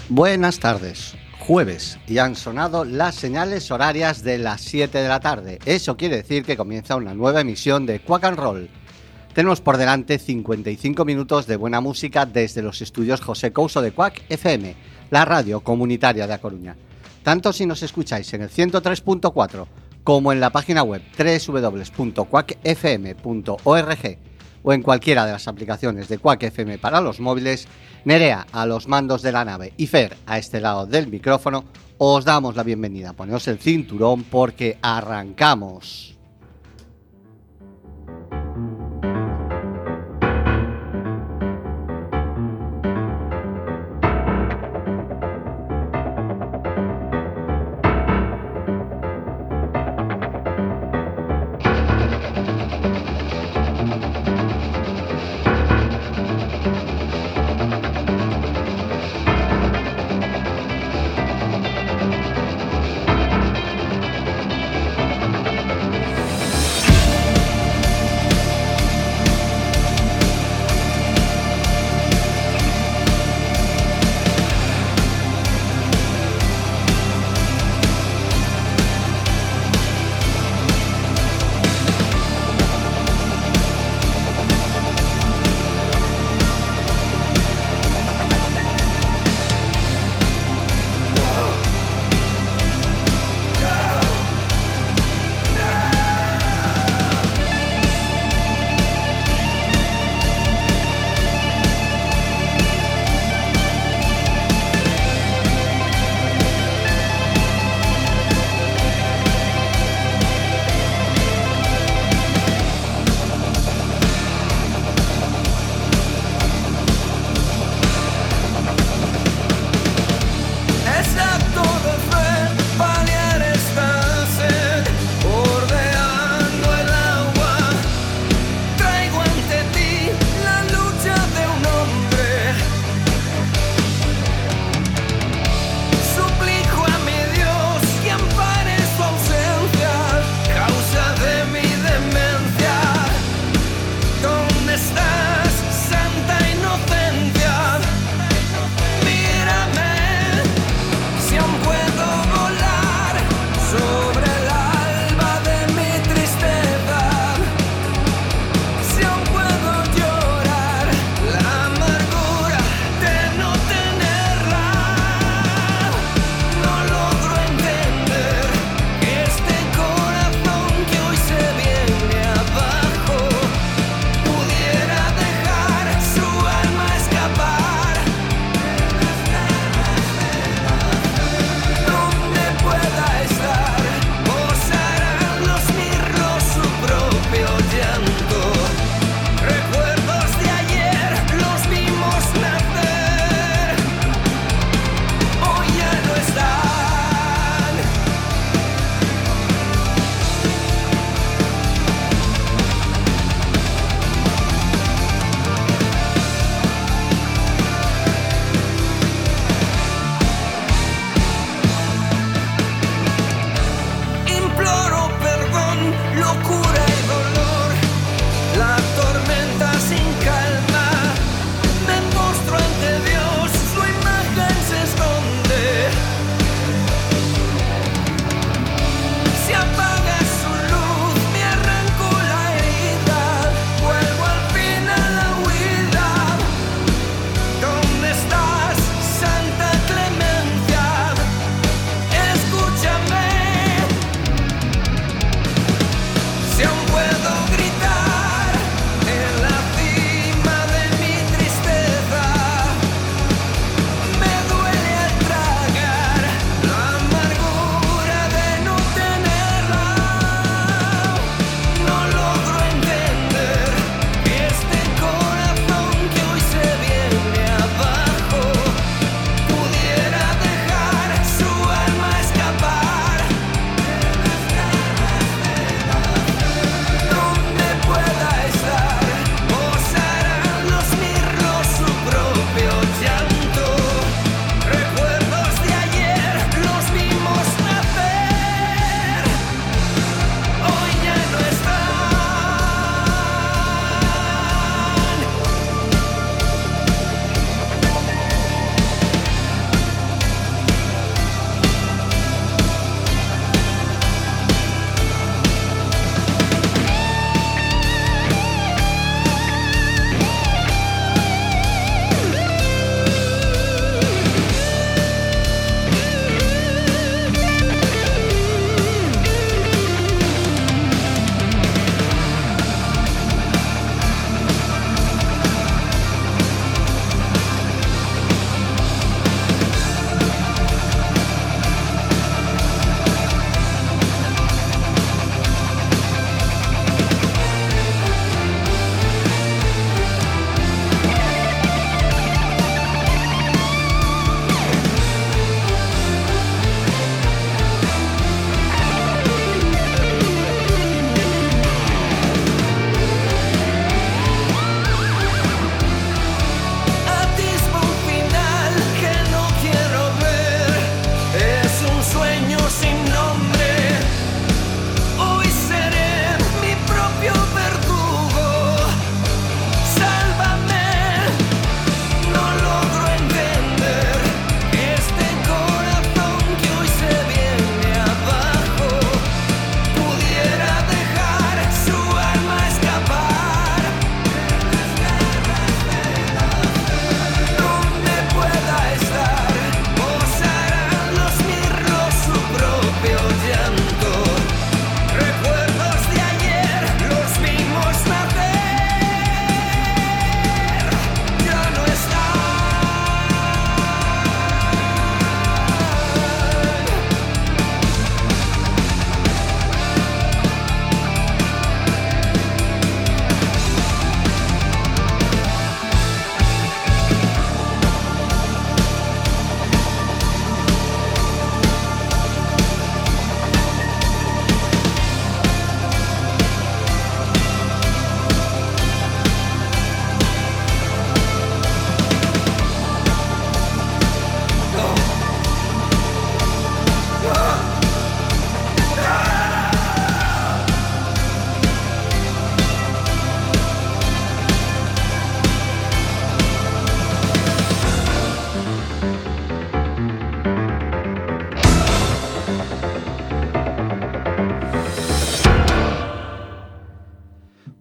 Buenas tardes, jueves, y han sonado las señales horarias de las 7 de la tarde. Eso quiere decir que comienza una nueva emisión de Quack and Roll. Tenemos por delante 55 minutos de buena música desde los estudios José Couso de Quack FM, la radio comunitaria de A Coruña. Tanto si nos escucháis en el 103.4 como en la página web www.quackfm.org o en cualquiera de las aplicaciones de Quack FM para los móviles, Nerea a los mandos de la nave y Fer a este lado del micrófono, os damos la bienvenida. Poneos el cinturón porque arrancamos.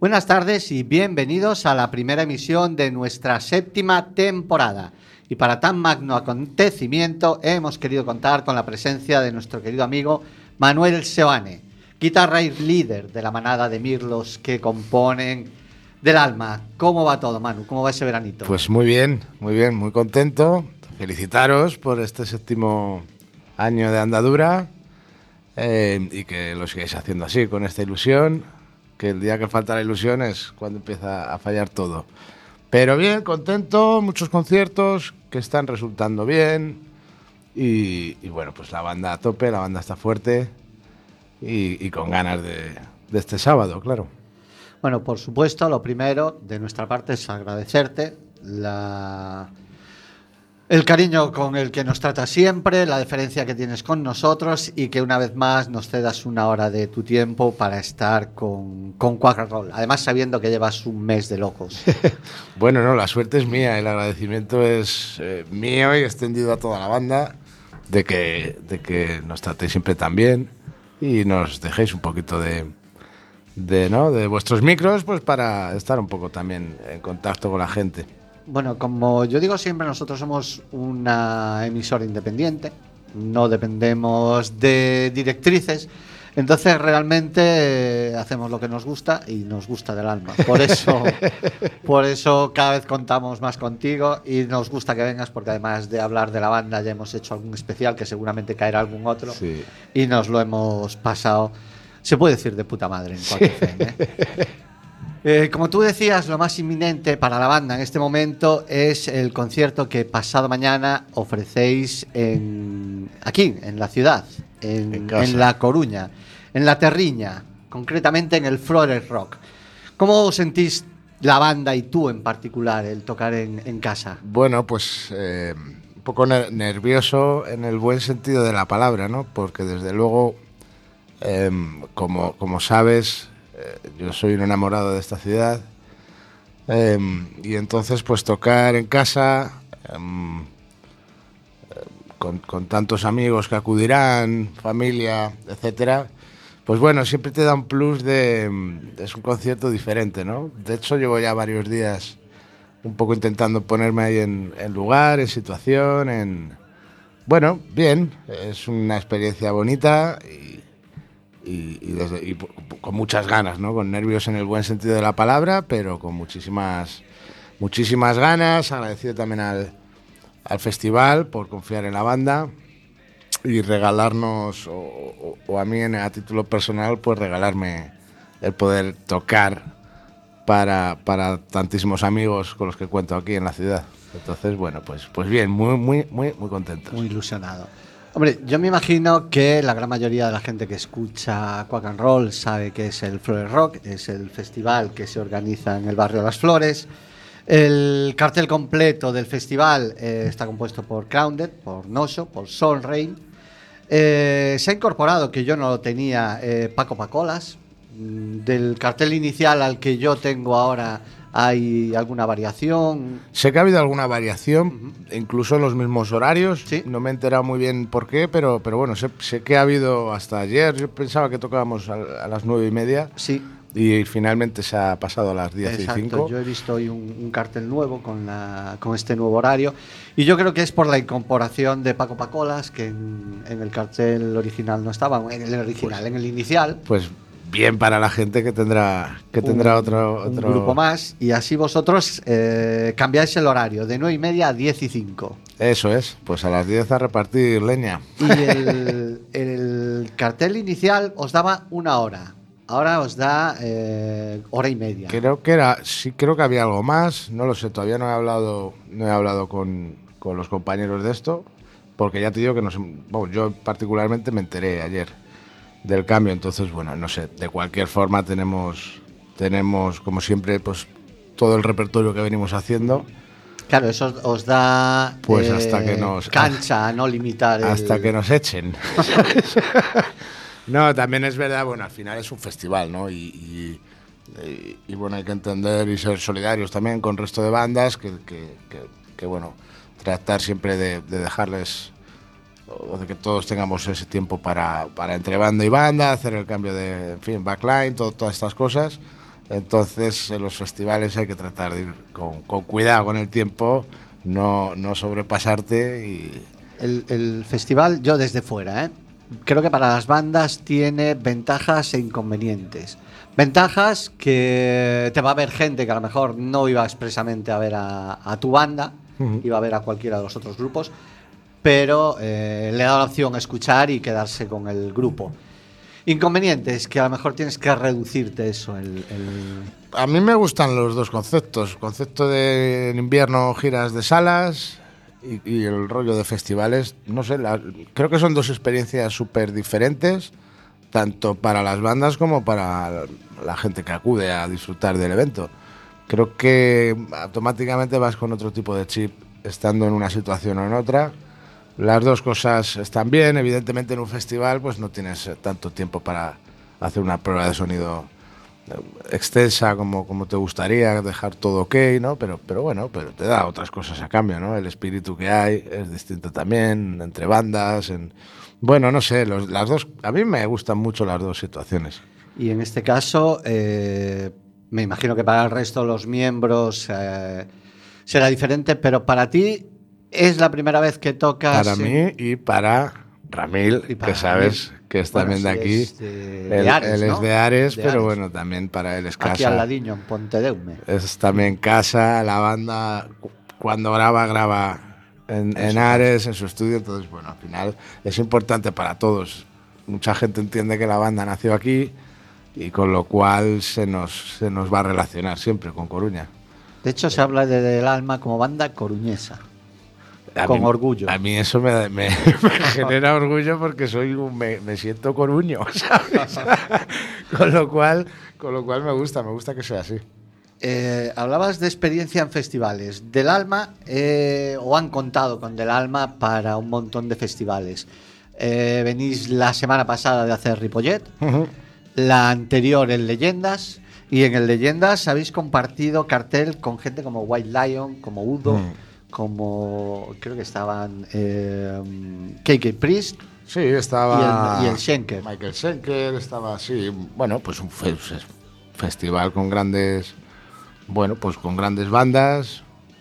Buenas tardes y bienvenidos a la primera emisión de nuestra 7ª temporada. Y para tan magno acontecimiento hemos querido contar con la presencia de nuestro querido amigo Manuel Seoane, guitarra y líder de la manada de mirlos que componen Del Alma. ¿Cómo va todo, Manu? ¿Cómo va ese veranito? Pues muy bien, muy contento. Felicitaros por este 7º año de andadura y que lo sigáis haciendo así, con esta ilusión, que el día que falta la ilusión es cuando empieza a fallar todo. Pero bien, contento, muchos conciertos que están resultando bien y bueno, pues la banda a tope, la banda está fuerte y con ganas de este sábado, claro. Bueno, por supuesto, lo primero de nuestra parte es agradecerte el cariño con el que nos tratas siempre, la deferencia que tienes con nosotros y que una vez más nos cedas una hora de tu tiempo para estar con Quack and Roll. Además, sabiendo que llevas un mes de locos. Bueno, no, la suerte es mía, el agradecimiento es mío y extendido a toda la banda de que nos tratéis siempre tan bien y nos dejéis un poquito de vuestros micros, pues para estar un poco también en contacto con la gente. Bueno, como yo digo siempre, nosotros somos una emisora independiente, no dependemos de directrices, entonces realmente hacemos lo que nos gusta y nos gusta Del Alma. Por eso cada vez contamos más contigo y nos gusta que vengas porque además de hablar de la banda ya hemos hecho algún especial que seguramente caerá algún otro, sí. Y nos lo hemos pasado, se puede decir, de puta madre en Quack FM, como tú decías, lo más inminente para la banda en este momento es el concierto que pasado mañana ofrecéis aquí, en la ciudad, en La Coruña, en La Terriña, concretamente en el Flores Rock. ¿Cómo sentís la banda y tú en particular el tocar en casa? Bueno, pues un poco nervioso en el buen sentido de la palabra, ¿no? Porque desde luego, como sabes, yo soy un enamorado de esta ciudad y entonces pues tocar en casa con tantos amigos que acudirán, familia, etcétera, pues bueno, siempre te da un plus es un concierto diferente, ¿no? De hecho llevo ya varios días un poco intentando ponerme ahí en lugar, en situación, bueno, bien, es una experiencia bonita y con muchas ganas, ¿no? Con nervios en el buen sentido de la palabra, pero con muchísimas ganas. Agradecido también al festival por confiar en la banda y regalarnos, o a mí a título personal, pues regalarme el poder tocar para tantísimos amigos con los que cuento aquí en la ciudad. Entonces, bueno, pues bien, muy contentos. Muy ilusionado. Hombre, yo me imagino que la gran mayoría de la gente que escucha Quack and Roll sabe que es el Flores Rock, es el festival que se organiza en el barrio de Las Flores. El cartel completo del festival está compuesto por Grounded, por Nosho, por Soul Rain. Se ha incorporado, que yo no lo tenía, Paco Pacolas. Del cartel inicial al que yo tengo ahora, ¿hay alguna variación? Sé que ha habido alguna variación, incluso en los mismos horarios. ¿Sí? No me he enterado muy bien por qué, pero bueno, sé que ha habido hasta ayer. Yo pensaba que tocábamos a las 9:30. Sí. Y finalmente se ha pasado a las 10:05. Exacto, yo he visto hoy un cartel nuevo con este nuevo horario. Y yo creo que es por la incorporación de Paco Pacolas, que en el cartel original no estaba, en el inicial. Pues bien para la gente que tendrá otro un grupo más, y así vosotros cambiáis el horario de 9:30 a 10:05. Eso es, pues a las 10 a repartir leña. Y el cartel inicial os daba una hora, ahora os da hora y media. Creo que había algo más, no lo sé, todavía no he hablado con los compañeros de esto, porque ya te digo que yo particularmente me enteré ayer del cambio, entonces bueno, no sé, de cualquier forma tenemos como siempre pues todo el repertorio que venimos haciendo. Claro, eso os da pues hasta que cancha, no limitar hasta que nos echen. No, también es verdad, bueno, al final es un festival, ¿no? Y bueno, hay que entender y ser solidarios también con el resto de bandas que bueno, tratar siempre de dejarles, o de que todos tengamos ese tiempo para entre banda y banda, hacer el cambio de, en fin, backline, todas estas cosas. Entonces, en los festivales hay que tratar de ir con cuidado con el tiempo, no sobrepasarte y... El festival, yo desde fuera, creo que para las bandas tiene ventajas e inconvenientes. Ventajas que te va a ver gente que a lo mejor no iba expresamente a ver a tu banda, iba a ver a cualquiera de los otros grupos, pero le da la opción a escuchar y quedarse con el grupo. Inconvenientes, que a lo mejor tienes que reducirte eso. A mí me gustan los dos conceptos. Concepto de en invierno giras de salas y el rollo de festivales. No sé, creo que son dos experiencias súper diferentes, tanto para las bandas como para la gente que acude a disfrutar del evento. Creo que automáticamente vas con otro tipo de chip estando en una situación o en otra. Las dos cosas están bien. Evidentemente en un festival pues no tienes tanto tiempo para hacer una prueba de sonido extensa como te gustaría, dejar todo ok, ¿no? Pero bueno, pero te da otras cosas a cambio, ¿no? El espíritu que hay es distinto también entre bandas. Bueno, no sé, las dos, a mí me gustan mucho las dos situaciones. Y en este caso, me imagino que para el resto de los miembros será diferente, pero para ti es la primera vez que tocas. Para mí y para Ramil, que sabes que es también de aquí. De Ares, él ¿no? es de Ares, de pero Ares. Bueno, también para él es casa. Aquí al ladinho, en Pontedeume. Es también casa, la banda cuando graba en Ares, en su estudio. Entonces, bueno, al final es importante para todos. Mucha gente entiende que la banda nació aquí y con lo cual se nos va a relacionar siempre con Coruña. De hecho, se habla del Alma como banda coruñesa. Con orgullo. A mí eso me genera orgullo porque me siento coruño, ¿sabes? con lo cual me gusta que sea así. Hablabas de experiencia en festivales. Del Alma, o han contado con Del Alma para un montón de festivales. Venís la semana pasada de hacer Ripollet, la anterior en Leyendas, y en el Leyendas habéis compartido cartel con gente como White Lion, como Udo, como creo que estaban KK Priest. Sí, estaba y el Schenker. Michael Schenker estaba así. Bueno, pues un festival con grandes, con grandes bandas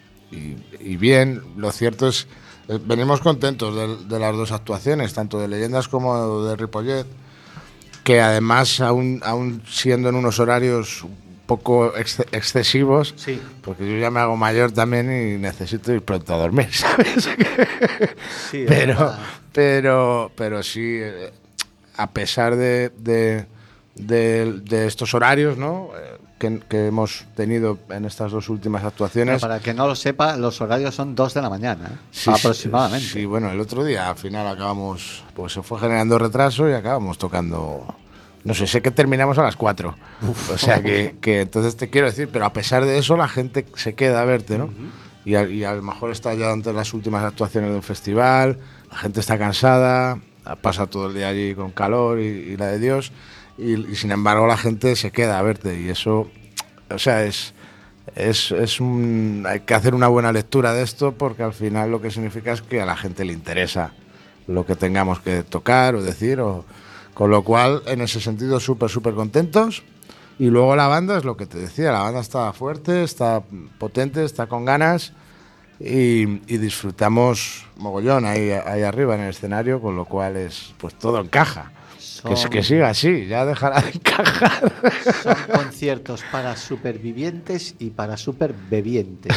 y bien. Lo cierto es, venimos contentos de las dos actuaciones, tanto de Leyendas como de Ripollet, que además aún siendo en unos horarios poco excesivos, sí, porque yo ya me hago mayor también y necesito ir pronto a dormir, ¿sabes? Sí, pero sí, a pesar de estos horarios, ¿no? Que hemos tenido en estas dos últimas actuaciones. Pero para que no lo sepa, los horarios son 2 de la mañana, sí, aproximadamente. Sí, bueno, el otro día al final acabamos, pues se fue generando retraso y acabamos tocando. No sé que terminamos a las 4. O sea que entonces te quiero decir, pero a pesar de eso la gente se queda a verte, ¿no? Y a lo mejor está ya ante las últimas actuaciones de un festival, la gente está cansada, pasa todo el día allí con calor y la de Dios, y sin embargo la gente se queda a verte y eso, o sea, hay que hacer una buena lectura de esto porque al final lo que significa es que a la gente le interesa lo que tengamos que tocar o decir con lo cual, en ese sentido, súper contentos. Y luego la banda, es lo que te decía, la banda está fuerte, está potente, está con ganas y disfrutamos mogollón ahí arriba en el escenario, con lo cual pues todo encaja. Que siga así, ya dejará de encajar. Son conciertos para supervivientes y para superbebientes.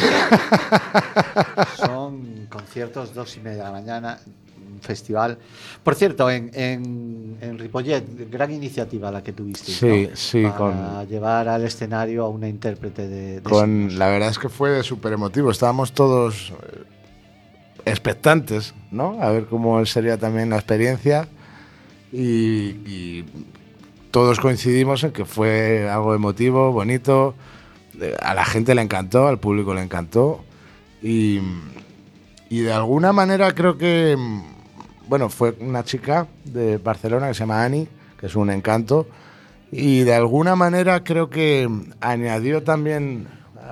Son conciertos 2:30 de la mañana. Festival. Por cierto, en Ripollet, gran iniciativa la que tuviste. Sí, ¿no? Para llevar al escenario a una intérprete de la verdad es que fue súper emotivo. Estábamos todos expectantes, ¿no? A ver cómo sería también la experiencia y todos coincidimos en que fue algo emotivo, bonito. A la gente le encantó, al público le encantó y de alguna manera creo que fue una chica de Barcelona que se llama Ani, que es un encanto, y de alguna manera creo que añadió también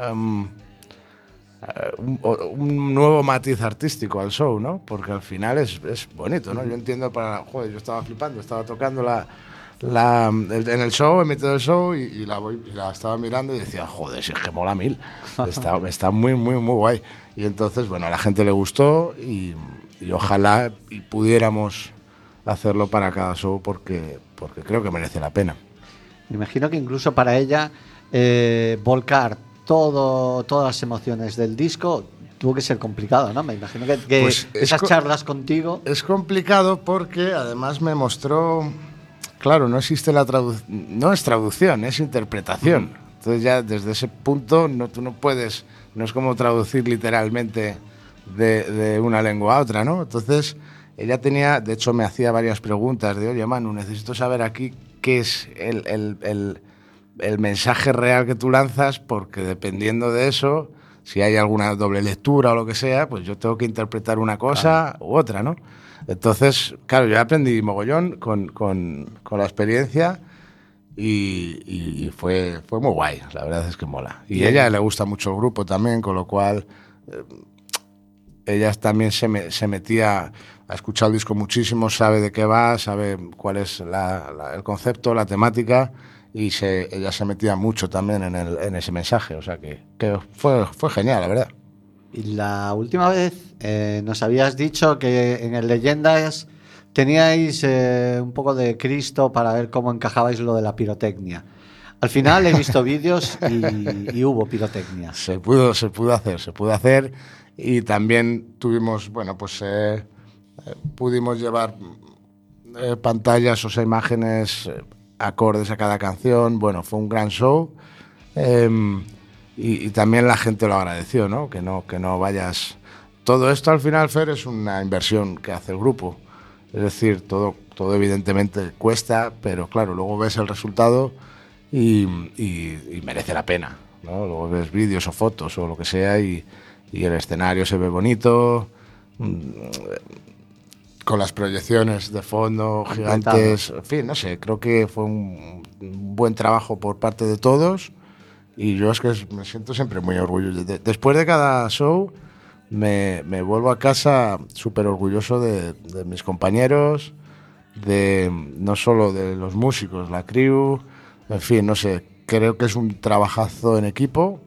un nuevo matiz artístico al show, ¿no? Porque al final es bonito, ¿no? Yo entiendo yo estaba flipando, estaba tocando en el show, he metido el show y la estaba mirando y decía, joder, si es que mola mil. Está muy, muy, muy guay. Y entonces, bueno, a la gente le gustó y ojalá y pudiéramos hacerlo para cada show porque creo que merece la pena. Me imagino que incluso para ella volcar todas las emociones del disco tuvo que ser complicado, ¿no? Me imagino que pues esas charlas contigo... Es complicado porque además me mostró... Claro, no existe no es traducción, es interpretación. Entonces ya desde ese punto tú no puedes... No es como traducir literalmente de una lengua a otra, ¿no? Entonces ella tenía... De hecho me hacía varias preguntas de, oye, Manu, necesito saber aquí qué es el mensaje real que tú lanzas, porque dependiendo de eso... Si hay alguna doble lectura o lo que sea, pues yo tengo que interpretar una cosa u otra, ¿no? Entonces, claro, yo aprendí mogollón con la experiencia y fue muy guay, la verdad es que mola. Y a ella le gusta mucho el grupo también, con lo cual ella también se metía, ha escuchado el disco muchísimo, sabe de qué va, sabe cuál es el concepto, la temática... Y ella se metía mucho también en ese mensaje, o sea que fue genial, la verdad. Y la última vez nos habías dicho que en el Leyendas teníais un poco de Cristo para ver cómo encajabais lo de la pirotecnia. Al final he visto vídeos y hubo pirotecnia. Se pudo hacer y también tuvimos, bueno, pues pudimos llevar pantallas, o sea, imágenes... acordes a cada canción. Bueno, fue un gran show y también la gente lo agradeció, ¿no? Que no vayas... Todo esto al final, Fer, es una inversión que hace el grupo, es decir, todo evidentemente cuesta, pero claro, luego ves el resultado y merece la pena, ¿no? Luego ves vídeos o fotos o lo que sea y el escenario se ve bonito, con las proyecciones de fondo gigantes, en fin, no sé, creo que fue un buen trabajo por parte de todos y yo es que me siento siempre muy orgulloso. Después de cada show me vuelvo a casa súper orgulloso de mis compañeros, no solo de los músicos, la crew, en fin, no sé, creo que es un trabajazo en equipo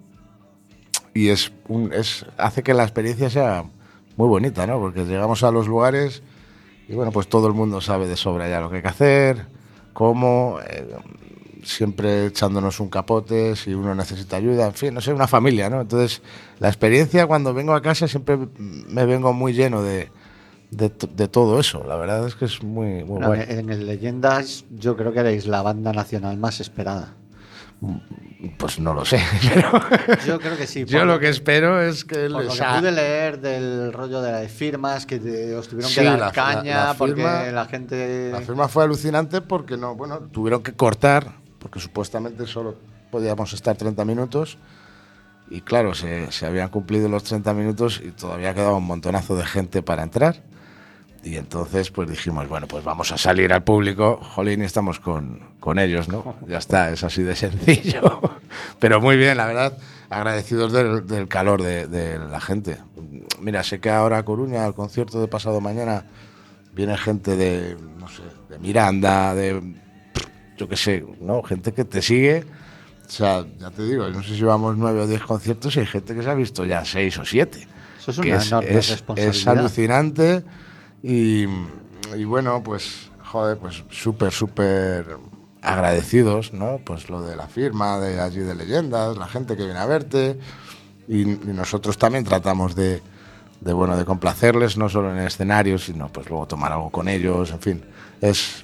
y hace que la experiencia sea muy bonita, ¿no? Porque llegamos a los lugares... Y bueno, pues todo el mundo sabe de sobra ya lo que hay que hacer, cómo, siempre echándonos un capote si uno necesita ayuda, en fin, no sé, una familia, ¿no? Entonces, la experiencia cuando vengo a casa siempre me vengo muy lleno de todo eso. La verdad es que es muy guay. En el Leyendas yo creo que erais la banda nacional más esperada. Pues no lo sé, pero yo creo que sí. Yo lo que espero es que por lo que pude leer del rollo de las firmas, que os tuvieron que dar caña porque la gente... La firma fue alucinante porque tuvieron que cortar, porque supuestamente solo podíamos estar 30 minutos y claro, se habían cumplido los 30 minutos y todavía quedaba un montonazo de gente para entrar. Y entonces pues dijimos, bueno, pues vamos a salir al público, jolín, y estamos con ellos, ¿no? Ya está, es así de sencillo. Pero muy bien, la verdad, agradecidos del calor de la gente. Mira, sé que ahora a Coruña, al concierto de pasado mañana, viene gente de, no sé, de Miranda, yo qué sé, ¿no? Gente que te sigue. O sea, ya te digo, no sé si vamos 9 o 10 conciertos y hay gente que se ha visto ya 6 o 7. Eso es una enorme responsabilidad. Es alucinante. Y bueno, pues, joder, pues súper agradecidos, ¿no? Pues lo de la firma de allí de Leyendas, la gente que viene a verte y nosotros también tratamos de complacerles, no solo en el escenario, sino pues luego tomar algo con ellos, en fin, es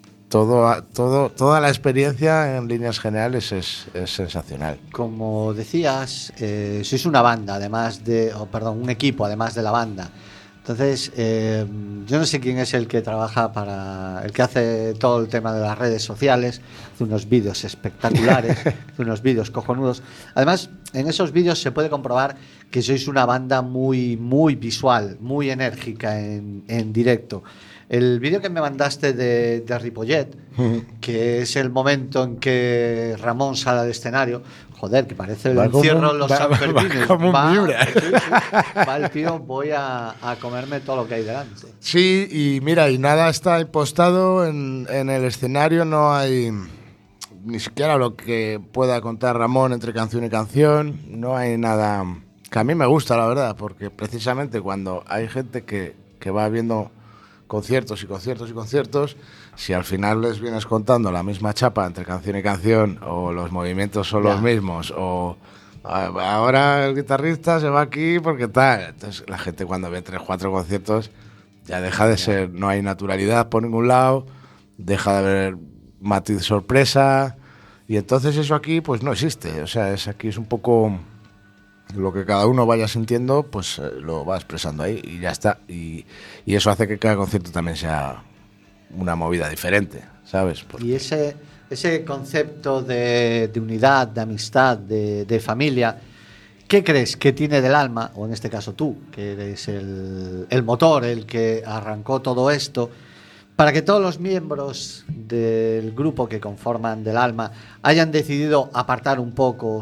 toda la experiencia en líneas generales es sensacional. Como decías, sois una banda, un equipo además de la banda. Entonces, yo no sé quién es el que trabaja el que hace todo el tema de las redes sociales, hace unos vídeos espectaculares, hace unos vídeos cojonudos. Además, en esos vídeos se puede comprobar que sois una banda muy, muy visual, muy enérgica en directo. El vídeo que me mandaste de Ripollet, que es el momento en que Ramón sale al escenario, Joder, que parece el Va como encierro un- en los va- Sanfermines. va como un Miura. Sí, sí, va el tío, voy a comerme todo lo que hay delante. Sí, y mira, y nada está impostado en el escenario, no hay ni siquiera lo que pueda contar Ramón entre canción y canción, no hay nada que a mí me gusta, la verdad, porque precisamente cuando hay gente que va viendo conciertos y conciertos y conciertos, si al final les vienes contando la misma chapa entre canción y canción, o los movimientos son los mismos, o ahora el guitarrista se va aquí porque tal, entonces la gente cuando ve 3, 4 conciertos ya deja de ser, no hay naturalidad por ningún lado, deja de haber matiz sorpresa, y entonces eso aquí pues no existe, o sea, aquí es un poco lo que cada uno vaya sintiendo, pues lo va expresando ahí y ya está, y eso hace que cada concierto también sea una movida diferente, ¿sabes? Y ese concepto de unidad, de amistad, de familia, ¿qué crees que tiene del alma, o en este caso tú, que eres el motor, el que arrancó todo esto, para que todos los miembros del grupo que conforman del alma hayan decidido apartar un poco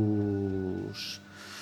sus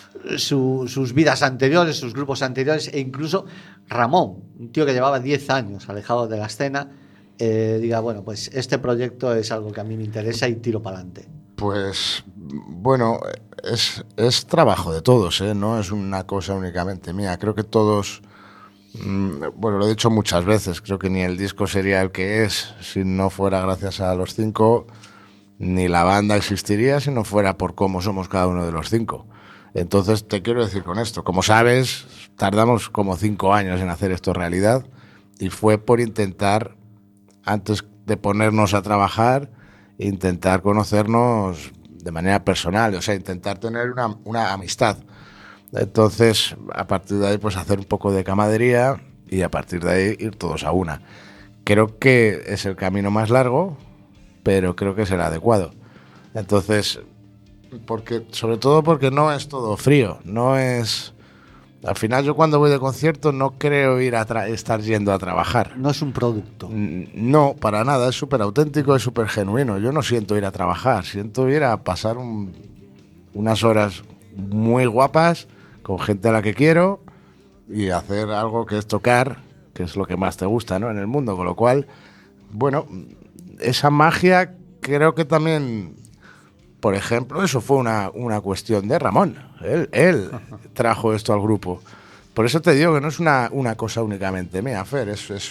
vidas anteriores, sus grupos anteriores, e incluso Ramón, un tío que llevaba 10 años alejado de la escena, diga, bueno, pues este proyecto es algo que a mí me interesa y tiro para adelante? Pues bueno, es trabajo de todos, ¿eh? No es una cosa únicamente mía. Creo que todos, bueno, lo he dicho muchas veces, creo que ni el disco sería el que es si no fuera gracias a los 5, ni la banda existiría si no fuera por cómo somos cada uno de los 5. Entonces te quiero decir con esto, como sabes, tardamos como 5 años en hacer esto realidad, y fue por intentar, antes de ponernos a trabajar, intentar conocernos de manera personal, o sea, intentar tener una amistad. Entonces, a partir de ahí, pues hacer un poco de camaradería y a partir de ahí ir todos a una. Creo que es el camino más largo, pero creo que es el adecuado. Entonces, sobre todo porque no es todo frío, no es... Al final yo cuando voy de concierto no creo estar yendo a trabajar. No es un producto. No, para nada, es súper auténtico, es súper genuino. Yo no siento ir a trabajar, siento ir a pasar unas horas muy guapas con gente a la que quiero y hacer algo que es tocar, que es lo que más te gusta, ¿no?, en el mundo. Con lo cual, bueno, esa magia creo que también... Por ejemplo, eso fue una cuestión de Ramón. Él trajo esto al grupo. Por eso te digo que no es una cosa únicamente mía, Fer.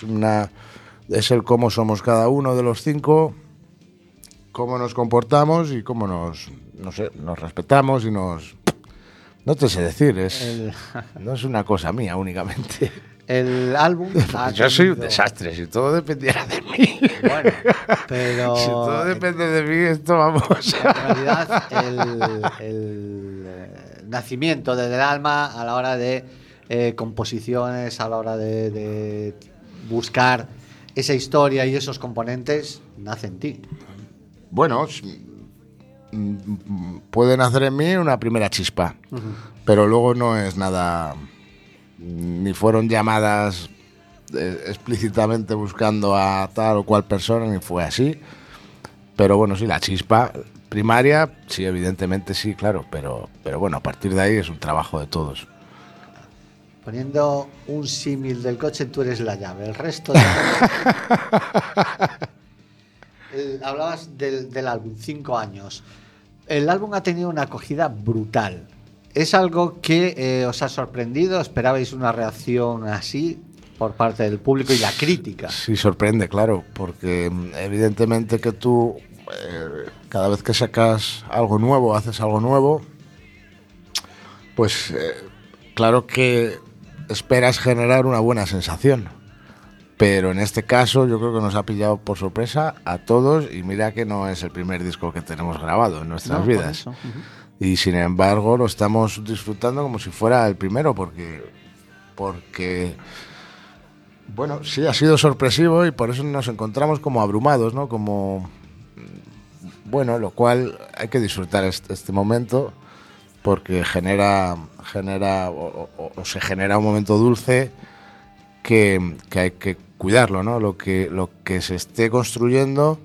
Es el cómo somos cada uno de los 5, cómo nos comportamos y cómo nos respetamos y nos... No te sé decir, no es una cosa mía únicamente. El álbum... Yo soy un desastre, si todo dependiera de mí. Bueno, pero... Si todo depende de mí, esto vamos. En realidad, el nacimiento del alma a la hora de composiciones, a la hora de buscar esa historia y esos componentes, nace en ti. Bueno, puede nacer en mí una primera chispa, pero luego no es nada... Ni fueron llamadas explícitamente buscando a tal o cual persona, ni fue así. Pero bueno, sí, la chispa primaria, sí, evidentemente sí, claro. Pero bueno, a partir de ahí es un trabajo de todos. Poniendo un símil del coche, tú eres la llave. El resto... hablabas del álbum, 5 años. El álbum ha tenido una acogida brutal. ¿Es algo que os ha sorprendido? ¿Esperabais una reacción así por parte del público y la crítica? Sí, sorprende, claro, porque evidentemente que tú cada vez que sacas algo nuevo, haces algo nuevo, pues claro que esperas generar una buena sensación. Pero en este caso yo creo que nos ha pillado por sorpresa a todos, y mira que no es el primer disco que tenemos grabado en nuestras vidas. Y sin embargo lo estamos disfrutando como si fuera el primero, porque bueno, sí ha sido sorpresivo y por eso nos encontramos como abrumados, ¿no? Como, bueno, lo cual hay que disfrutar este momento, porque genera o se genera un momento dulce que hay que cuidarlo, ¿no? Lo que se esté construyendo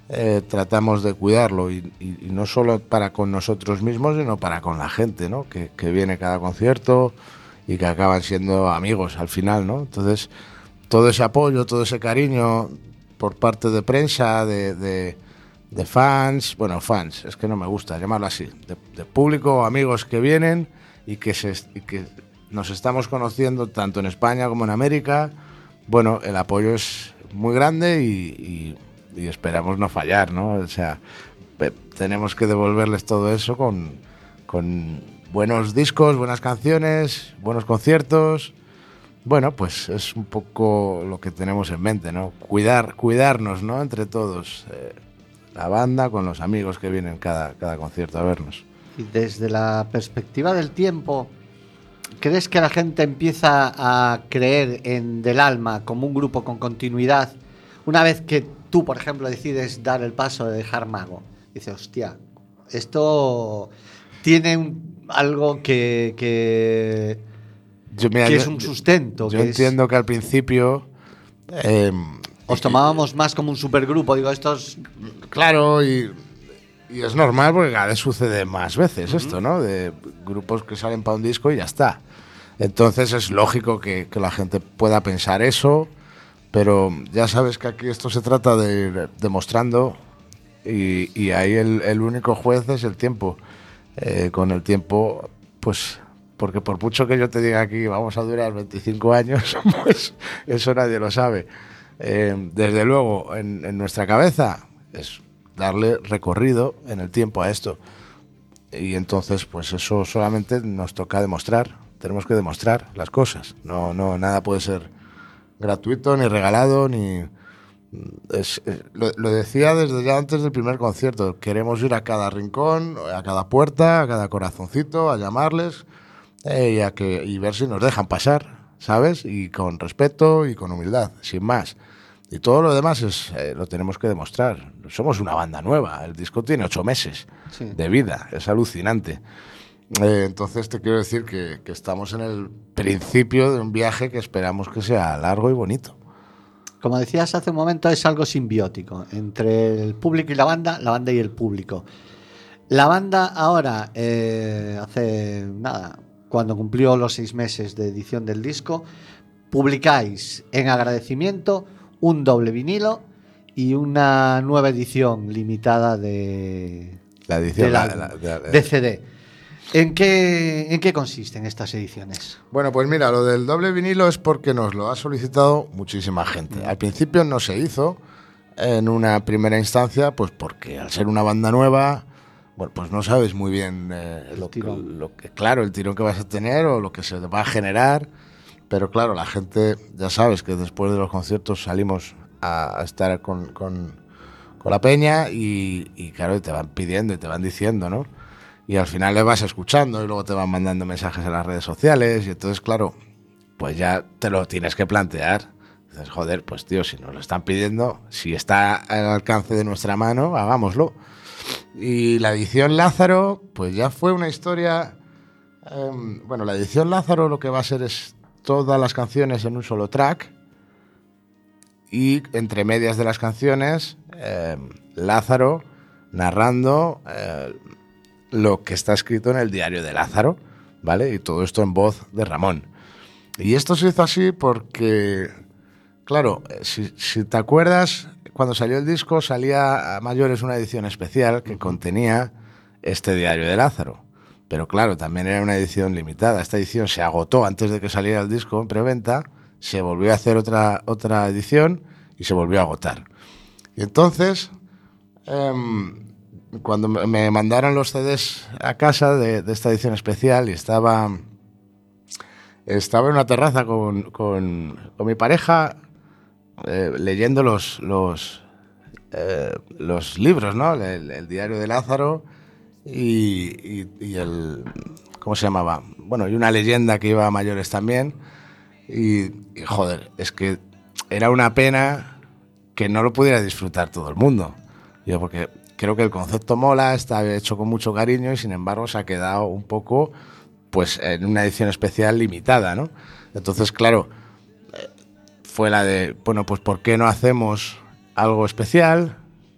tratamos de cuidarlo y no solo para con nosotros mismos, sino para con la gente, ¿no? Que viene a cada concierto y que acaban siendo amigos al final, ¿no? Entonces, todo ese apoyo, todo ese cariño por parte de prensa, de fans, bueno, fans, es que no me gusta llamarlo así, de público, amigos que vienen y que nos estamos conociendo tanto en España como en América. Bueno, el apoyo es muy grande y esperamos no fallar, ¿no? O sea, tenemos que devolverles todo eso con buenos discos, buenas canciones, buenos conciertos. Bueno, pues es un poco lo que tenemos en mente, ¿no? Cuidarnos, ¿no? Entre todos, la banda con los amigos que vienen cada concierto a vernos. Y desde la perspectiva del tiempo, ¿crees que la gente empieza a creer en Del Alma como un grupo con continuidad una vez que tú, por ejemplo, decides dar el paso de dejar Mago? Dices, hostia, esto tiene algo que es un sustento. Yo entiendo que al principio os tomábamos más como un supergrupo. Digo, estos... Claro, y es normal porque cada vez sucede más veces esto, ¿no? De grupos que salen para un disco y ya está. Entonces es lógico que la gente pueda pensar eso, pero ya sabes que aquí esto se trata de ir demostrando y ahí el único juez es el tiempo. Con el tiempo, pues, porque por mucho que yo te diga aquí vamos a durar 25 años, pues eso nadie lo sabe. Desde luego, en nuestra cabeza es darle recorrido en el tiempo a esto. Y entonces, pues eso solamente nos toca demostrar. Tenemos que demostrar las cosas. No, nada puede ser gratuito, ni regalado, ni... Lo decía desde ya antes del primer concierto. Queremos ir a cada rincón, a cada puerta, a cada corazoncito, a llamarles y ver si nos dejan pasar, ¿sabes? Y con respeto y con humildad, sin más. Y todo lo demás lo tenemos que demostrar. Somos una banda nueva. El disco tiene 8 meses de vida. Es alucinante. Entonces te quiero decir que estamos en el principio de un viaje que esperamos que sea largo y bonito. Como decías hace un momento, es algo simbiótico entre el público y la banda y el público. La banda ahora, hace nada, cuando cumplió los 6 meses de edición del disco, publicáis en agradecimiento un doble vinilo y una nueva edición limitada de CD. ¿En qué consisten estas ediciones? Bueno, pues mira, lo del doble vinilo es porque nos lo ha solicitado muchísima gente. Al principio no se hizo en una primera instancia, pues porque al ser una banda nueva, bueno, pues no sabes muy bien el tirón que vas a tener o lo que se va a generar. Pero claro, la gente, ya sabes que después de los conciertos salimos a estar con la peña y claro, te van pidiendo y te van diciendo, ¿no? Y al final le vas escuchando y luego te van mandando mensajes en las redes sociales y entonces, claro, pues ya te lo tienes que plantear. Dices, joder, pues tío, si nos lo están pidiendo, si está al alcance de nuestra mano, hagámoslo. Y la edición Lázaro, pues ya fue una historia... bueno, la edición Lázaro lo que va a ser es todas las canciones en un solo track y entre medias de las canciones Lázaro narrando lo que está escrito en el diario de Lázaro, ¿vale? Y todo esto en voz de Ramón. Y esto se hizo así porque, claro, si te acuerdas, cuando salió el disco salía a mayores una edición especial que contenía este diario de Lázaro. Pero claro, también era una edición limitada. Esta edición se agotó antes de que saliera el disco en preventa, se volvió a hacer otra edición y se volvió a agotar. Y entonces, cuando me mandaron los CDs a casa de esta edición especial y estaba en una terraza con mi pareja leyendo los libros, ¿no? El diario de Lázaro y el... ¿Cómo se llamaba? Bueno, y una leyenda que iba a mayores también. Y joder, es que era una pena que no lo pudiera disfrutar todo el mundo. Yo, porque creo que el concepto mola, está hecho con mucho cariño y sin embargo se ha quedado un poco pues en una edición especial limitada, ¿no? Entonces, claro, fue la de, bueno, pues ¿por qué no hacemos algo especial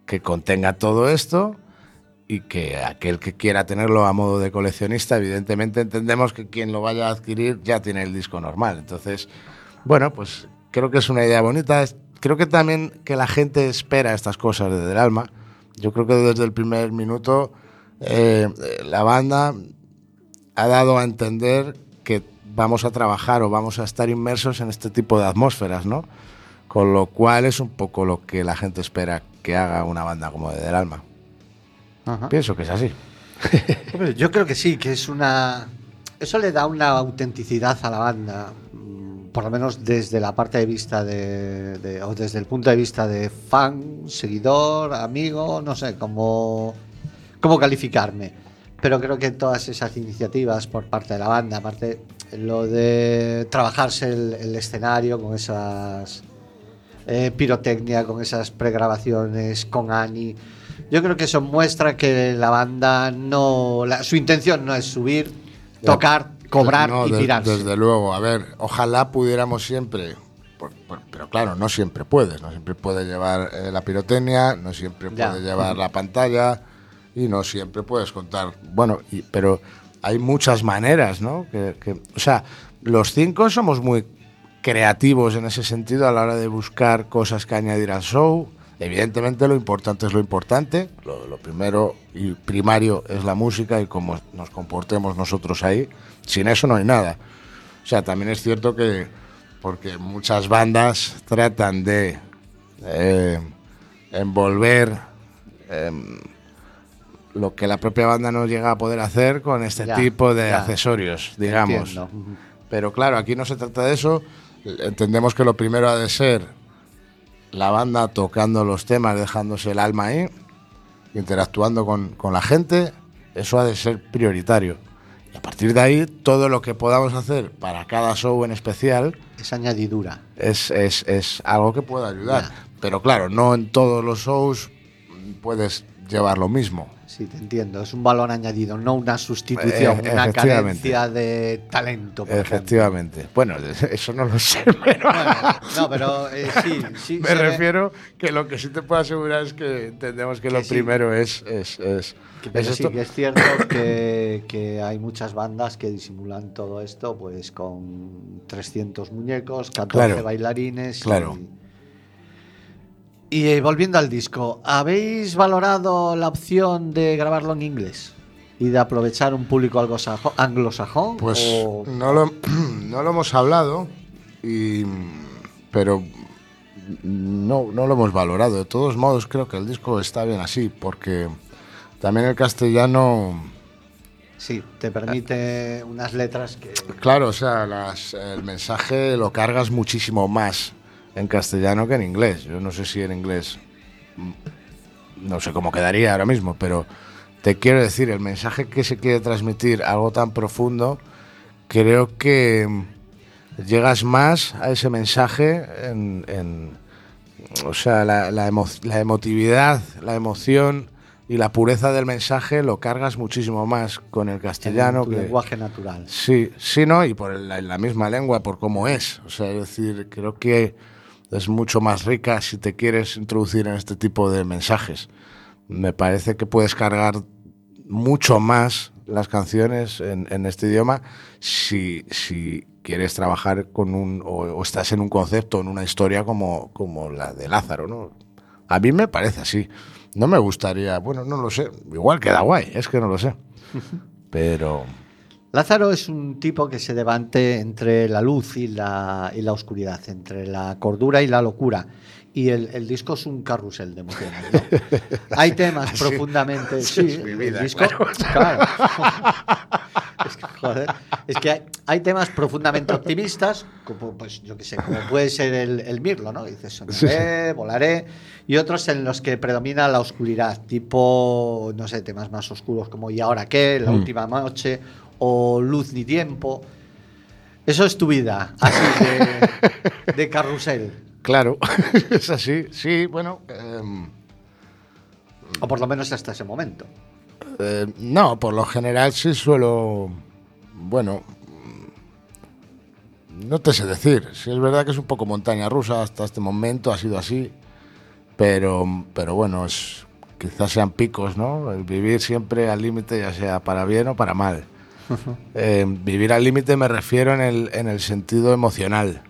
que contenga todo esto y que aquel que quiera tenerlo a modo de coleccionista, evidentemente entendemos que quien lo vaya a adquirir ya tiene el disco normal. Entonces, bueno, pues creo que es una idea bonita. Creo que también que la gente espera estas cosas desde el alma. Yo creo que desde el primer minuto la banda ha dado a entender que vamos a trabajar o vamos a estar inmersos en este tipo de atmósferas, ¿no? Con lo cual es un poco lo que la gente espera que haga una banda como Desde el Alma. Ajá. Pienso que es así. Hombre, yo creo que sí, que es una... Eso le da una autenticidad a la banda, por lo menos desde la parte de vista o desde el punto de vista de fan, seguidor, amigo, no sé cómo calificarme. Pero creo que todas esas iniciativas por parte de la banda, aparte lo de trabajarse el escenario con esas pirotecnia, con esas pregrabaciones, con Ani, yo creo que eso muestra que la banda su intención no es subir, tocar, cobrar y pirarse. Desde luego, a ver, ojalá pudiéramos siempre, pero claro, no siempre puedes llevar la pirotecnia, no siempre puedes llevar la pantalla y no siempre puedes contar, bueno, pero hay muchas maneras, ¿no? O sea, los 5 somos muy creativos en ese sentido a la hora de buscar cosas que añadir al show. Evidentemente lo importante es lo importante, lo primero y primario es la música y cómo nos comportemos nosotros ahí. Sin eso no hay nada. O sea, también es cierto que, porque muchas bandas tratan de envolver lo que la propia banda no llega a poder hacer con este tipo de accesorios, digamos. Entiendo. Pero claro, aquí no se trata de eso. Entendemos que lo primero ha de ser la banda tocando los temas, dejándose el alma ahí, interactuando con la gente. Eso ha de ser prioritario. Y a partir de ahí, todo lo que podamos hacer para cada show en especial es añadidura. Es algo que puede ayudar. Pero claro, no en todos los shows puedes llevar lo mismo. Sí, te entiendo. Es un valor añadido, no una sustitución, una carencia de talento. Efectivamente. Bueno, eso no lo sé, pero... Bueno, no, pero sí. Me refiero que lo que sí te puedo asegurar es que entendemos que lo primero es sí, que es cierto que hay muchas bandas que disimulan todo esto pues con 300 muñecos, 14 bailarines. Claro. Y volviendo al disco, ¿habéis valorado la opción de grabarlo en inglés y de aprovechar un público anglosajón? Pues no lo hemos hablado, pero no lo hemos valorado. De todos modos, creo que el disco está bien así, porque también el castellano... Sí, te permite unas letras que... Claro, o sea, el mensaje lo cargas muchísimo más en castellano que en inglés. Yo no sé si en inglés, no sé cómo quedaría ahora mismo, pero te quiero decir, el mensaje que se quiere transmitir, algo tan profundo, creo que llegas más a ese mensaje o sea, la emotividad, la emoción y la pureza del mensaje lo cargas muchísimo más con el castellano. En tu lenguaje natural. Sí, ¿no? Y por la misma lengua, por cómo es. O sea, es decir, creo que es mucho más rica si te quieres introducir en este tipo de mensajes. Me parece que puedes cargar mucho más las canciones en este idioma si quieres trabajar con o estás en un concepto, en una historia como la de Lázaro, ¿no? A mí me parece así. No me gustaría, bueno, no lo sé, igual queda guay, es que no lo sé. Pero... Lázaro es un tipo que se debate entre la luz y la oscuridad, entre la cordura y la locura. Y el disco es un carrusel de emociones, ¿no? Hay temas profundamente... Sí, es mi vida, el disco, claro. Es que hay temas profundamente optimistas, como, pues, yo qué sé, como puede ser el Mirlo, ¿no? Dices, soñaré, volaré, y otros en los que predomina la oscuridad, tipo, no sé, temas más oscuros como ¿Y ahora qué?, La última noche, o Luz ni tiempo. Eso es tu vida, así de carrusel. Claro, es así, sí, bueno... o por lo menos hasta ese momento. No, por lo general sí suelo... Bueno, no te sé decir. Sí es verdad que es un poco montaña rusa, hasta este momento ha sido así. Pero bueno, es quizás sean picos, ¿no? El vivir siempre al límite, ya sea para bien o para mal. Vivir al límite me refiero en el sentido emocional.